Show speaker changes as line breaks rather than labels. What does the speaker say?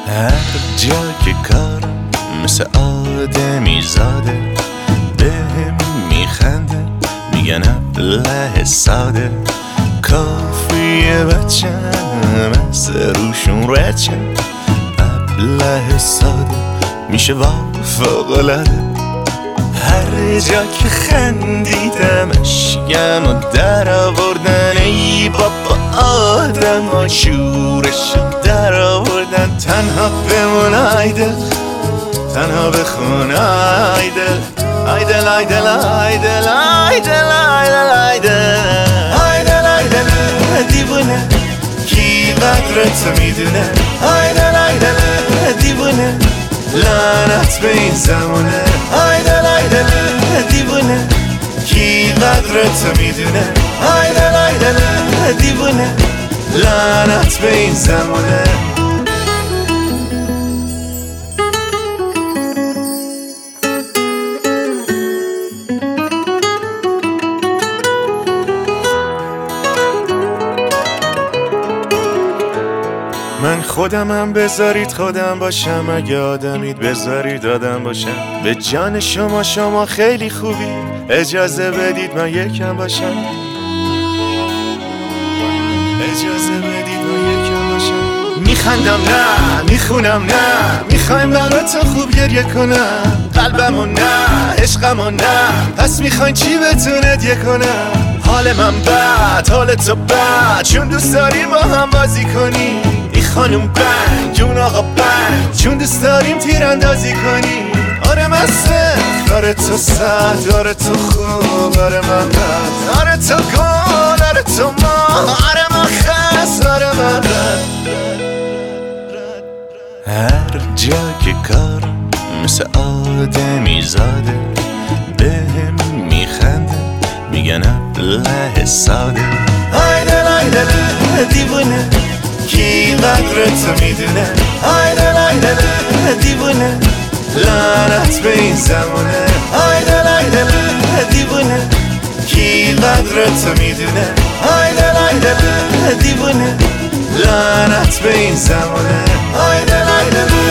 هر جا که کارم مثل آدمی زاده، بهم میخنده میگن ابله ساده. کافیه بچم از روشون رچم، ابله ساده میشه فوق‌العاده. هر جا که خندیدم اشکم و در آوردن، ای بابا آدم ها شورش در آوردن. تنها بمون ایدل، تنها بخون ایدل، ایدل ایدل ایدل ایدل ایدل ایدل ایدل دیوونه کی قدرت میدونه. ایدل ایدل دیوونه لعنت به این زمونه. ایدل ایدل دیوونه کی قدرت میدونه. ایدل ایدل دیوونه لعنت به این زمونه. من خودمم بذارید خودم باشم، اگه آدمید بذارید آدم باشم. به جان شما شما خیلی خوبی، اجازه بدید من یکم باشم. اجازه بدید من یکم باشم. میخندم نه میخونم نه، میخوایم براتون خوب گریه کنم. قلبمو نه عشقمو نه، پس میخواین چی بتونه هدیه کنم. حال من بد حال تو بد، چون دوست داریم با هم بازی کنی. خانم بنگ اون آقا بنگ، چون دوست داریم تیراندازی کنی. آره من سخت آره تو سد، آره تو خوب آره من بد، آره تو گل آره تو ما، آره من خست آره من رد. هر جا که کارم مثل آدمی زاده، بهم میخنده میگن ابله ساده. ایدل ایدل دیوونه کی قدرت میدونه. ایدل ایدل دیوونه لعنت به این زمونه. ایدل ایدل دیوونه کی قدرت میدونه. ایدل ایدل دیوونه لعنت به این زمونه. ایدل ایدل